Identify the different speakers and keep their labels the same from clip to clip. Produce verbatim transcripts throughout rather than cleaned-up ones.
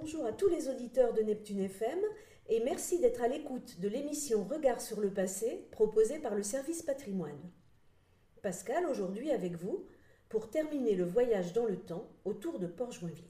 Speaker 1: Bonjour à tous les auditeurs de Neptune F M et merci d'être à l'écoute de l'émission Regard sur le passé proposée par le service patrimoine. Pascal, aujourd'hui avec vous, pour terminer le voyage dans le temps autour de Port-Joinville.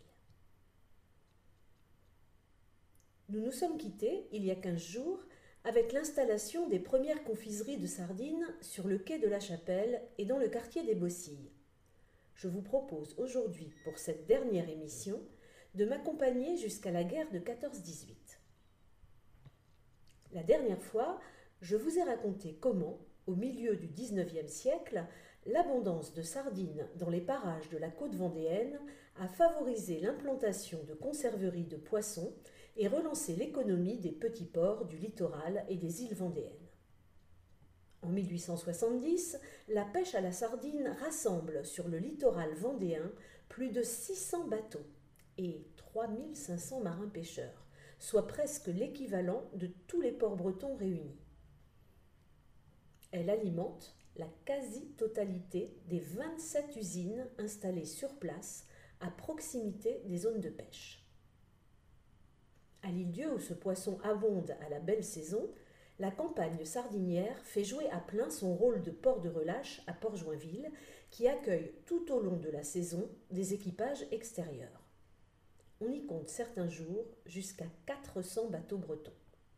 Speaker 1: Nous nous sommes quittés, il y a quinze jours, avec l'installation des premières confiseries de sardines sur le quai de la Chapelle et dans le quartier des Bossilles. Je vous propose aujourd'hui, pour cette dernière émission, de m'accompagner jusqu'à la guerre de quatorze dix-huit. La dernière fois, je vous ai raconté comment, au milieu du dix-neuvième siècle, l'abondance de sardines dans les parages de la côte vendéenne a favorisé l'implantation de conserveries de poissons et relancé l'économie des petits ports du littoral et des îles vendéennes. En mille huit cent soixante-dix, la pêche à la sardine rassemble sur le littoral vendéen plus de six cents bateaux et trois mille cinq cents marins-pêcheurs, soit presque l'équivalent de tous les ports bretons réunis. Elle alimente la quasi-totalité des vingt-sept usines installées sur place à proximité des zones de pêche. À l'île-Dieu, où ce poisson abonde à la belle saison, la campagne sardinière fait jouer à plein son rôle de port de relâche à Port-Joinville, qui accueille tout au long de la saison des équipages extérieurs. On y compte certains jours jusqu'à quatre cents bateaux bretons.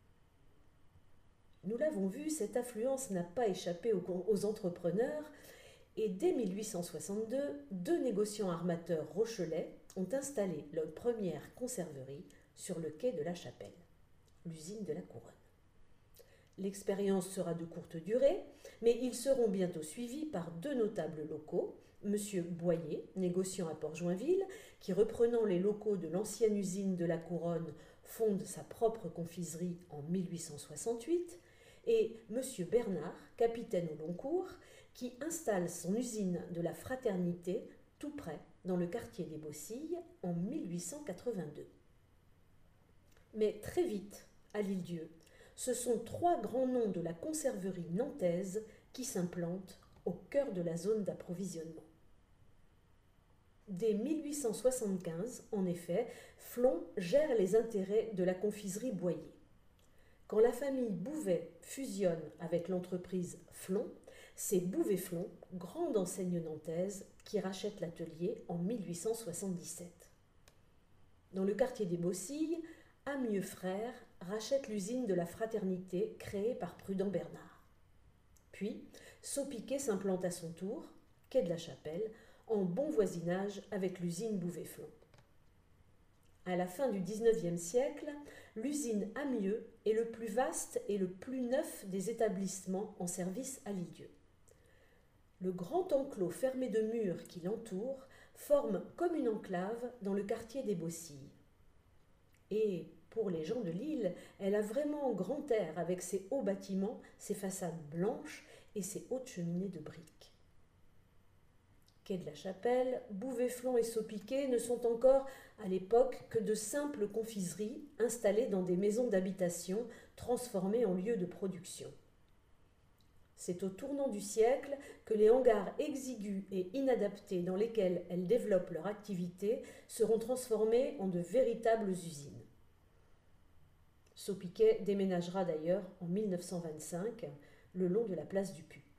Speaker 1: Nous l'avons vu, cette affluence n'a pas échappé aux entrepreneurs et dès mille huit cent soixante-deux, deux négociants armateurs rochelais ont installé leur première conserverie sur le quai de la Chapelle, l'usine de la Couronne. L'expérience sera de courte durée, mais ils seront bientôt suivis par deux notables locaux, M. Boyer, négociant à Port-Joinville, qui, reprenant les locaux de l'ancienne usine de la Couronne, fonde sa propre confiserie en mille huit cent soixante-huit, et M. Bernard, capitaine au long cours, qui installe son usine de la Fraternité tout près, dans le quartier des Bossilles, en mille huit cent quatre-vingt-deux. Mais très vite, à l'île-Dieu, ce sont trois grands noms de la conserverie nantaise qui s'implantent au cœur de la zone d'approvisionnement. Dès mille huit cent soixante-quinze, en effet, Flon gère les intérêts de la confiserie Boyer. Quand la famille Bouvet fusionne avec l'entreprise Flon, c'est Bouvet-Flon, grande enseigne nantaise, qui rachète l'atelier en mille huit cent soixante-dix-sept. Dans le quartier des Bossilles, Amieux Frères rachète l'usine de la Fraternité créée par Prudent Bernard. Puis, Saupiquet s'implante à son tour, quai de la Chapelle, en bon voisinage avec l'usine Bouvet-Flon. À la fin du dix-neuvième siècle, l'usine Amieux est le plus vaste et le plus neuf des établissements en service à l'île-Dieu. Le grand enclos fermé de murs qui l'entoure forme comme une enclave dans le quartier des Bossilles. Et pour les gens de l'île, elle a vraiment grand air avec ses hauts bâtiments, ses façades blanches et ses hautes cheminées de briques. Quai de la Chapelle, Bouvet-Flon et Saupiquet ne sont encore à l'époque que de simples confiseries installées dans des maisons d'habitation transformées en lieux de production. C'est au tournant du siècle que les hangars exigus et inadaptés dans lesquels elles développent leur activité seront transformés en de véritables usines. Saupiquet déménagera d'ailleurs en mille neuf cent vingt-cinq le long de la place du Puy.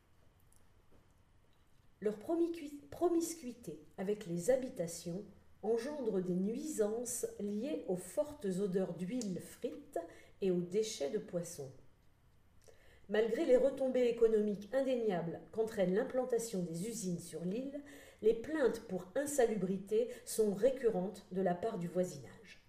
Speaker 1: Leur promiscuité avec les habitations engendre des nuisances liées aux fortes odeurs d'huile frite et aux déchets de poissons. Malgré les retombées économiques indéniables qu'entraîne l'implantation des usines sur l'île, les plaintes pour insalubrité sont récurrentes de la part du voisinage.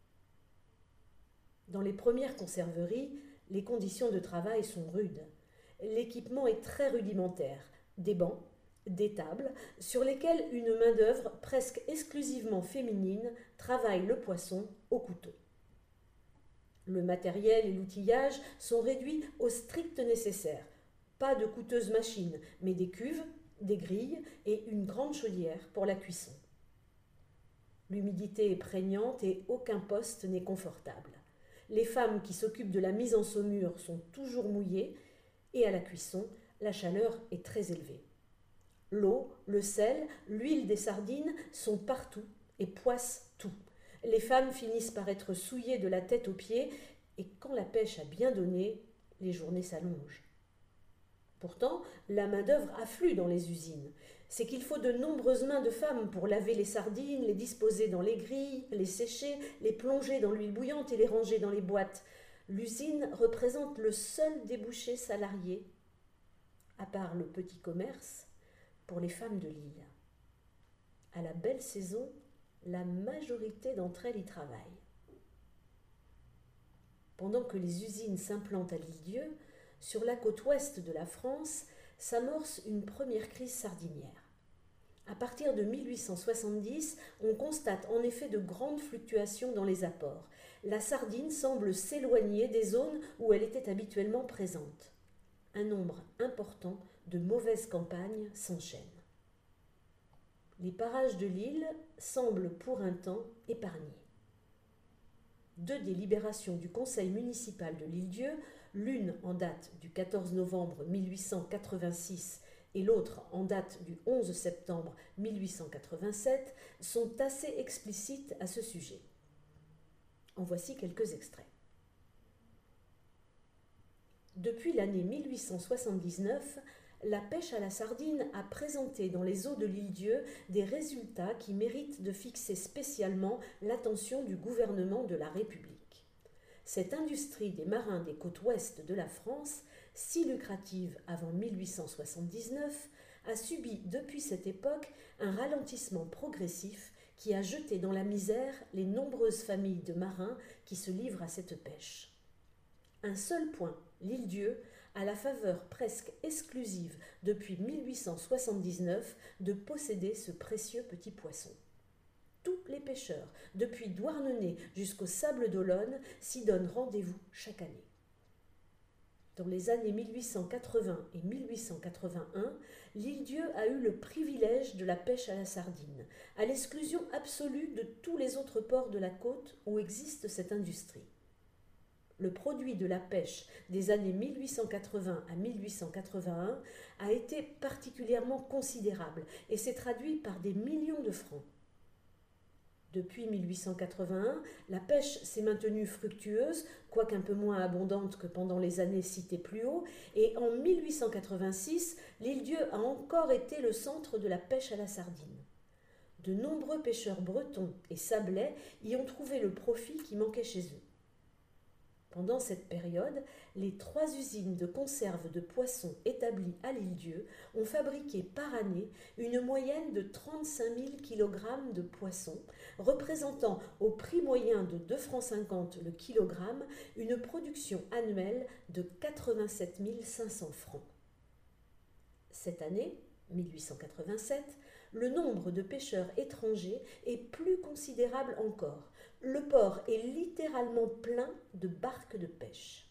Speaker 1: Dans les premières conserveries, les conditions de travail sont rudes. L'équipement est très rudimentaire, des bancs, des tables, sur lesquelles une main-d'œuvre presque exclusivement féminine travaille le poisson au couteau. Le matériel et l'outillage sont réduits au strict nécessaire. Pas de coûteuses machines, mais des cuves, des grilles et une grande chaudière pour la cuisson. L'humidité est prégnante et aucun poste n'est confortable. Les femmes qui s'occupent de la mise en saumure sont toujours mouillées et à la cuisson, la chaleur est très élevée. L'eau, le sel, l'huile des sardines sont partout et poissent tout. Les femmes finissent par être souillées de la tête aux pieds, et quand la pêche a bien donné, les journées s'allongent. Pourtant, la main-d'œuvre afflue dans les usines. C'est qu'il faut de nombreuses mains de femmes pour laver les sardines, les disposer dans les grilles, les sécher, les plonger dans l'huile bouillante et les ranger dans les boîtes. L'usine représente le seul débouché salarié, à part le petit commerce, pour les femmes de l'île. À la belle saison, la majorité d'entre elles y travaillent. Pendant que les usines s'implantent à l'Île-Dieu, sur la côte ouest de la France, s'amorce une première crise sardinière. À partir de mille huit cent soixante-dix, on constate en effet de grandes fluctuations dans les apports. La sardine semble s'éloigner des zones où elle était habituellement présente. Un nombre important de mauvaises campagnes s'enchaînent. Les parages de l'île semblent pour un temps épargnés. Deux délibérations du conseil municipal de l'Île-Dieu, l'une en date du quatorze novembre mille huit cent quatre-vingt-six et l'autre en date du onze septembre mille huit cent quatre-vingt-sept, sont assez explicites à ce sujet. En voici quelques extraits. Depuis l'année mille huit cent soixante-dix-neuf, la pêche à la sardine a présenté dans les eaux de l'Île-Dieu des résultats qui méritent de fixer spécialement l'attention du gouvernement de la République. Cette industrie des marins des côtes ouest de la France, si lucrative avant mille huit cent soixante-dix-neuf, a subi depuis cette époque un ralentissement progressif qui a jeté dans la misère les nombreuses familles de marins qui se livrent à cette pêche. Un seul point, l'Île-Dieu, a la faveur presque exclusive depuis mille huit cent soixante-dix-neuf de posséder ce précieux petit poisson. Tous les pêcheurs, depuis Douarnenez jusqu'au Sable d'Olonne, s'y donnent rendez-vous chaque année. Dans les années mille huit cent quatre-vingts et mille huit cent quatre-vingt-un, l'Île-Dieu a eu le privilège de la pêche à la sardine, à l'exclusion absolue de tous les autres ports de la côte où existe cette industrie. Le produit de la pêche des années mille huit cent quatre-vingts à mille huit cent quatre-vingt-un a été particulièrement considérable et s'est traduit par des millions de francs. Depuis mille huit cent quatre-vingt-un, la pêche s'est maintenue fructueuse, quoique un peu moins abondante que pendant les années citées plus haut, et en mille huit cent quatre-vingt-six, l'Île-Dieu a encore été le centre de la pêche à la sardine. De nombreux pêcheurs bretons et sablais y ont trouvé le profit qui manquait chez eux. Pendant cette période, les trois usines de conserve de poissons établies à l'Île-Dieu ont fabriqué par année une moyenne de trente-cinq mille kilogrammes de poissons, représentant au prix moyen de deux francs cinquante le kilogramme une production annuelle de quatre-vingt-sept mille cinq cents francs. Cette année, mille huit cent quatre-vingt-sept, le nombre de pêcheurs étrangers est plus considérable encore. Le port est littéralement plein de barques de pêche.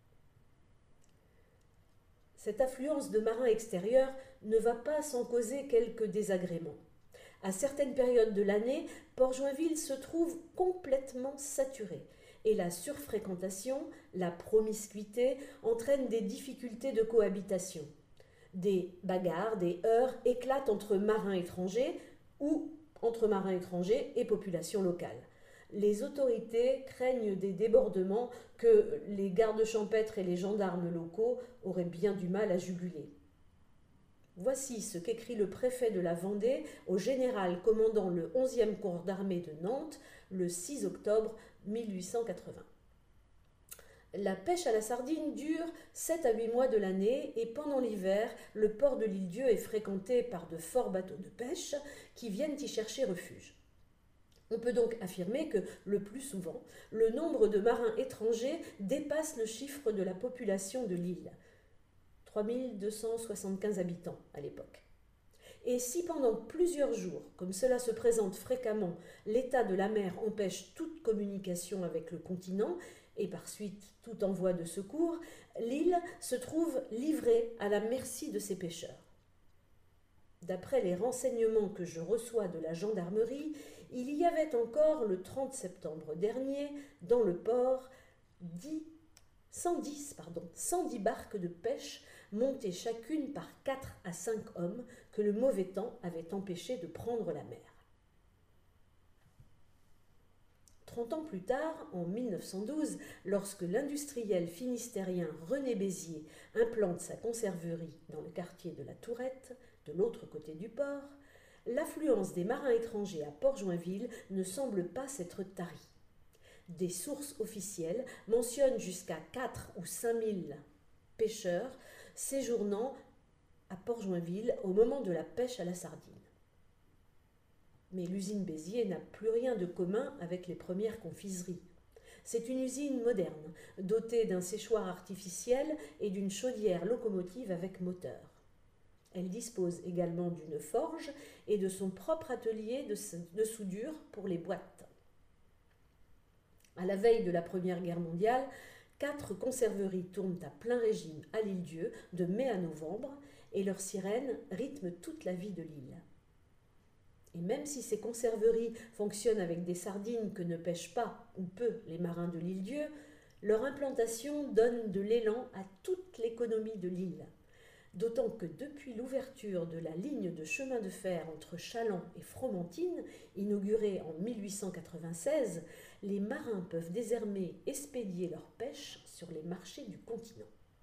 Speaker 1: Cette affluence de marins extérieurs ne va pas sans causer quelques désagréments. À certaines périodes de l'année, Port-Joinville se trouve complètement saturé et la surfréquentation, la promiscuité entraînent des difficultés de cohabitation. Des bagarres, des heurts éclatent entre marins étrangers ou entre marins étrangers et population locale. Les autorités craignent des débordements que les gardes champêtres et les gendarmes locaux auraient bien du mal à juguler. Voici ce qu'écrit le préfet de la Vendée au général commandant le onzième corps d'armée de Nantes le six octobre mille huit cent quatre-vingts. La pêche à la sardine dure sept à huit mois de l'année et pendant l'hiver, le port de l'Île-Dieu est fréquenté par de forts bateaux de pêche qui viennent y chercher refuge. On peut donc affirmer que, le plus souvent, le nombre de marins étrangers dépasse le chiffre de la population de l'île, trois mille deux cent soixante-quinze habitants à l'époque. Et si pendant plusieurs jours, comme cela se présente fréquemment, l'état de la mer empêche toute communication avec le continent, et par suite tout envoi de secours, l'île se trouve livrée à la merci de ses pêcheurs. D'après les renseignements que je reçois de la gendarmerie, il y avait encore le trente septembre dernier, dans le port, cent dix, pardon, cent dix barques de pêche montées chacune par quatre à cinq hommes que le mauvais temps avait empêché de prendre la mer. trente ans plus tard, en mille neuf cent douze, lorsque l'industriel finistérien René Béziers implante sa conserverie dans le quartier de la Tourette, de l'autre côté du port, l'affluence des marins étrangers à Port-Joinville ne semble pas s'être tarie. Des sources officielles mentionnent jusqu'à quatre ou cinq mille pêcheurs séjournant à Port-Joinville au moment de la pêche à la sardine. Mais l'usine Béziers n'a plus rien de commun avec les premières confiseries. C'est une usine moderne, dotée d'un séchoir artificiel et d'une chaudière locomotive avec moteur. Elle dispose également d'une forge et de son propre atelier de, de soudure pour les boîtes. À la veille de la Première Guerre mondiale, quatre conserveries tournent à plein régime à l'île-Dieu de mai à novembre et leurs sirènes rythment toute la vie de l'île. Et même si ces conserveries fonctionnent avec des sardines que ne pêchent pas ou peu les marins de l'île-Dieu, leur implantation donne de l'élan à toute l'économie de l'île. D'autant que depuis l'ouverture de la ligne de chemin de fer entre Chaland et Fromentine, inaugurée en mille huit cent quatre-vingt-seize, les marins peuvent désormais expédier leur pêche sur les marchés du continent.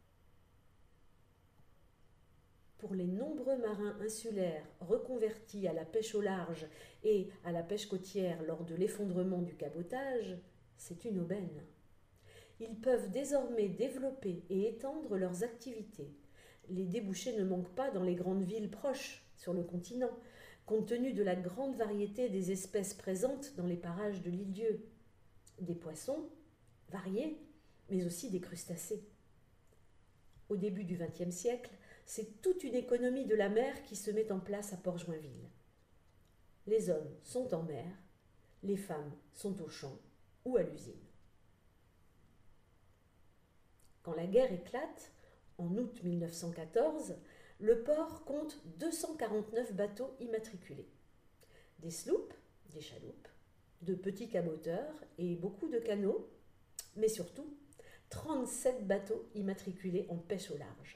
Speaker 1: Pour les nombreux marins insulaires reconvertis à la pêche au large et à la pêche côtière lors de l'effondrement du cabotage, c'est une aubaine. Ils peuvent désormais développer et étendre leurs activités. Les débouchés ne manquent pas dans les grandes villes proches, sur le continent, compte tenu de la grande variété des espèces présentes dans les parages de l'île-Dieu. Des poissons, variés, mais aussi des crustacés. Au début du vingtième siècle, c'est toute une économie de la mer qui se met en place à Port-Joinville. Les hommes sont en mer, les femmes sont au champ ou à l'usine. Quand la guerre éclate, en août mille neuf cent quatorze, le port compte deux cent quarante-neuf bateaux immatriculés. Des sloops, des chaloupes, de petits caboteurs et beaucoup de canots, mais surtout trente-sept bateaux immatriculés en pêche au large.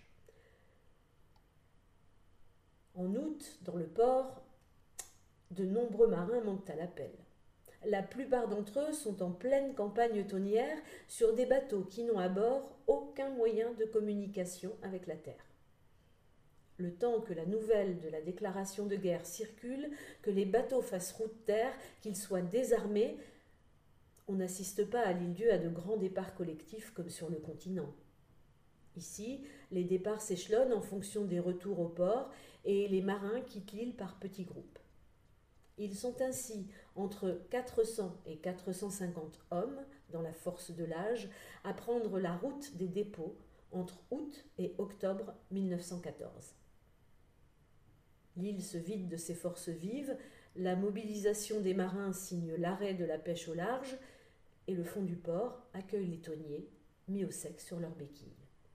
Speaker 1: En août, dans le port, de nombreux marins manquent à l'appel. La plupart d'entre eux sont en pleine campagne tonnière sur des bateaux qui n'ont à bord aucun moyen de communication avec la terre. Le temps que la nouvelle de la déclaration de guerre circule, que les bateaux fassent route terre, qu'ils soient désarmés, on n'assiste pas à l'île-Dieu à de grands départs collectifs comme sur le continent. Ici, les départs s'échelonnent en fonction des retours au port et les marins quittent l'île par petits groupes. Ils sont ainsi entre quatre cents et quatre cent cinquante hommes dans la force de l'âge à prendre la route des dépôts entre août et octobre mille neuf cent quatorze. L'île se vide de ses forces vives, la mobilisation des marins signe l'arrêt de la pêche au large et le fond du port accueille les tonniers mis au sec sur leurs béquilles.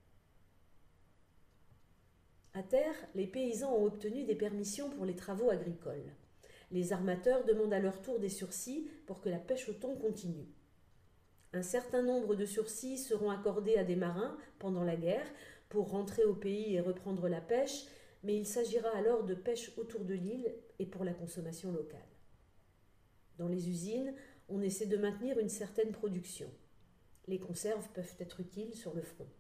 Speaker 1: À terre, les paysans ont obtenu des permissions pour les travaux agricoles. Les armateurs demandent à leur tour des sursis pour que la pêche au thon continue. Un certain nombre de sursis seront accordés à des marins pendant la guerre pour rentrer au pays et reprendre la pêche, mais il s'agira alors de pêche autour de l'île et pour la consommation locale. Dans les usines, on essaie de maintenir une certaine production. Les conserves peuvent être utiles sur le front.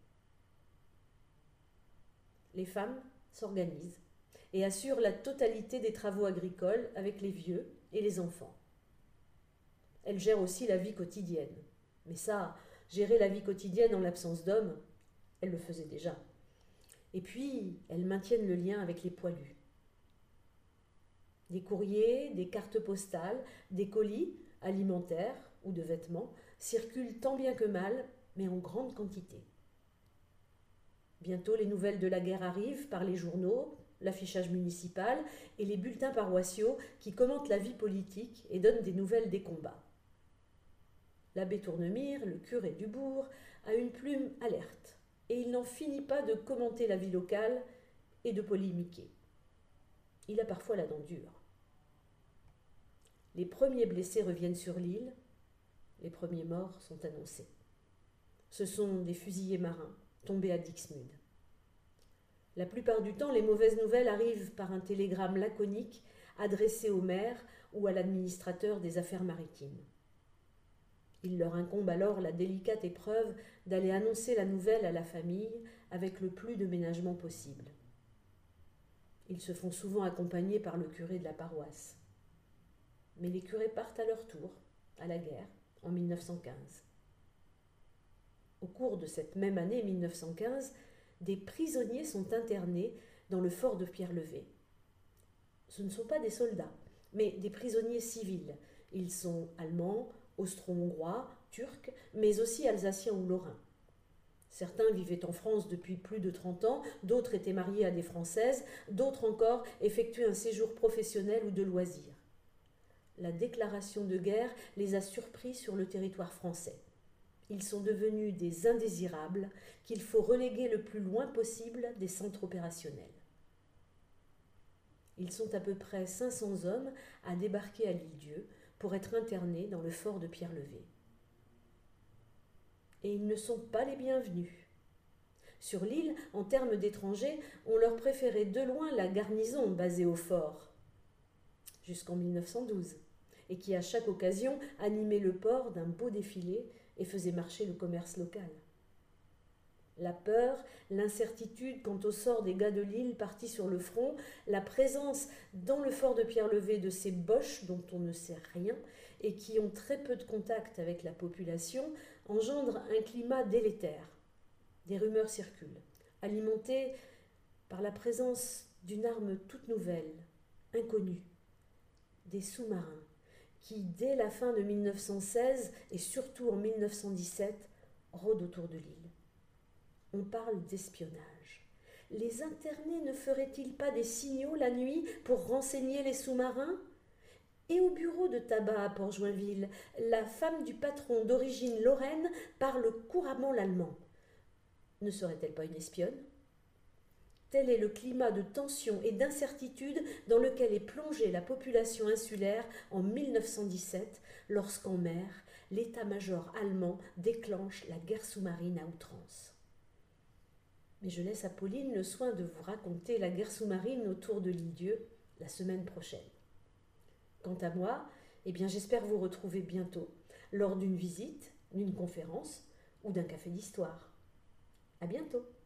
Speaker 1: Les femmes s'organisent et assurent la totalité des travaux agricoles avec les vieux et les enfants. Elles gèrent aussi la vie quotidienne. Mais ça, gérer la vie quotidienne en l'absence d'hommes, elles le faisaient déjà. Et puis, elles maintiennent le lien avec les poilus. Des courriers, des cartes postales, des colis alimentaires ou de vêtements circulent tant bien que mal, mais en grande quantité. Bientôt, les nouvelles de la guerre arrivent par les journaux, l'affichage municipal et les bulletins paroissiaux qui commentent la vie politique et donnent des nouvelles des combats. L'abbé Tournemire, le curé du bourg, a une plume alerte et il n'en finit pas de commenter la vie locale et de polémiquer. Il a parfois la dent dure. Les premiers blessés reviennent sur l'île, les premiers morts sont annoncés. Ce sont des fusiliers marins tombés à Dixmude. La plupart du temps, les mauvaises nouvelles arrivent par un télégramme laconique adressé au maire ou à l'administrateur des affaires maritimes. Il leur incombe alors la délicate épreuve d'aller annoncer la nouvelle à la famille avec le plus de ménagement possible. Ils se font souvent accompagner par le curé de la paroisse. Mais les curés partent à leur tour, à la guerre, en mille neuf cent quinze. Au cours de cette même année mille neuf cent quinze, des prisonniers sont internés dans le fort de Pierre-Levé. Ce ne sont pas des soldats, mais des prisonniers civils. Ils sont allemands, austro-hongrois, turcs, mais aussi alsaciens ou lorrains. Certains vivaient en France depuis plus de trente ans, d'autres étaient mariés à des Françaises, d'autres encore effectuaient un séjour professionnel ou de loisirs. La déclaration de guerre les a surpris sur le territoire français. Ils sont devenus des indésirables qu'il faut reléguer le plus loin possible des centres opérationnels. Ils sont à peu près cinq cents hommes à débarquer à l'île-Dieu pour être internés dans le fort de Pierre-Levé. Et ils ne sont pas les bienvenus. Sur l'île, en termes d'étrangers, on leur préférait de loin la garnison basée au fort, jusqu'en mille neuf cent douze, et qui à chaque occasion animait le port d'un beau défilé et faisait marcher le commerce local. La peur, l'incertitude quant au sort des gars de l'île partis sur le front, la présence dans le fort de Pierre-Levé de ces boches dont on ne sait rien et qui ont très peu de contact avec la population, engendre un climat délétère. Des rumeurs circulent, alimentées par la présence d'une arme toute nouvelle, inconnue, des sous-marins, qui, dès la fin de mille neuf cent seize et surtout en mille neuf cent dix-sept, rôdent autour de l'île. On parle d'espionnage. Les internés ne feraient-ils pas des signaux la nuit pour renseigner les sous-marins ? Et au bureau de tabac à Port-Joinville, la femme du patron d'origine lorraine parle couramment l'allemand. Ne serait-elle pas une espionne ? Tel est le climat de tension et d'incertitude dans lequel est plongée la population insulaire en mille neuf cent dix-sept, lorsqu'en mer, l'état-major allemand déclenche la guerre sous-marine à outrance. Mais je laisse à Pauline le soin de vous raconter la guerre sous-marine autour de l'île-Dieu la semaine prochaine. Quant à moi, eh bien j'espère vous retrouver bientôt lors d'une visite, d'une conférence ou d'un café d'histoire. À bientôt.